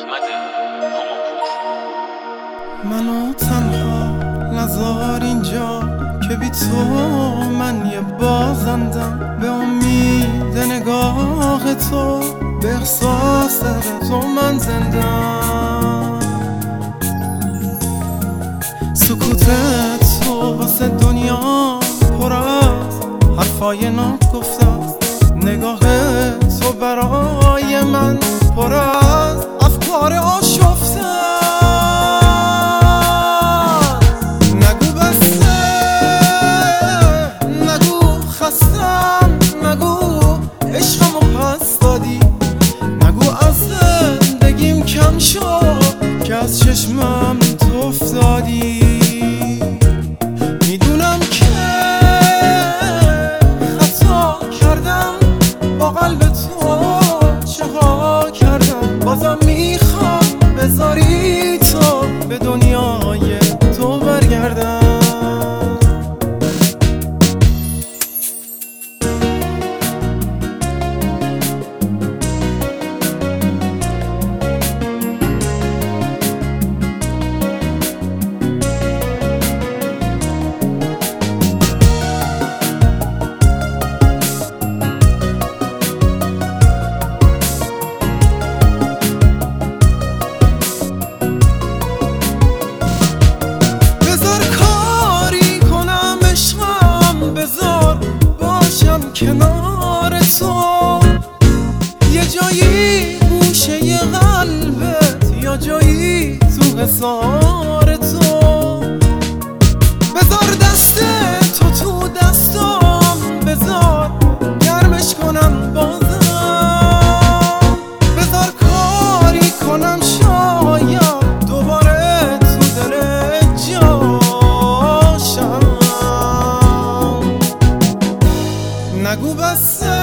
احمد هاماپور. منو تنها نذار اینجا که بی تو من یه بازندم، به امید نگاه تو، به احساس تو من زندم. سکوتت تو واسه دنیا پر از حرفای ناگفته است، نگاه تو برای من پر از افکار آشفته. نگو بسته، نگو خستم، نگو عشقمو پس دادی، نگو از زندگیم کم شد که از چشمم تو افتادی. میدونم که خطا کردم، با قلب تو چه ها کردم، بازم میخوام بذاری تو به دنیای تو برگردم. کنار تو یه جایی گوشه قلبت، یا جایی تو حصار تو، بذار دست تو دستم، بذار گرمش کنم بازم، بذار کاری کنم شاید دوباره تو دل جاشم. نگو بسته،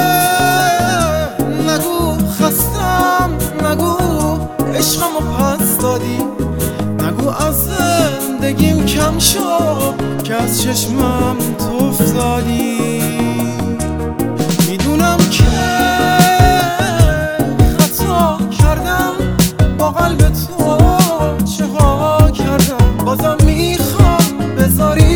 نگو خستم، نگو عشقمو پس دادی، نگو از زندگیم کم شد که از چشمم تو افتادی. میدونم که خطا کردم، با قلب تو چه ها کردم، بازم میخوام بذاری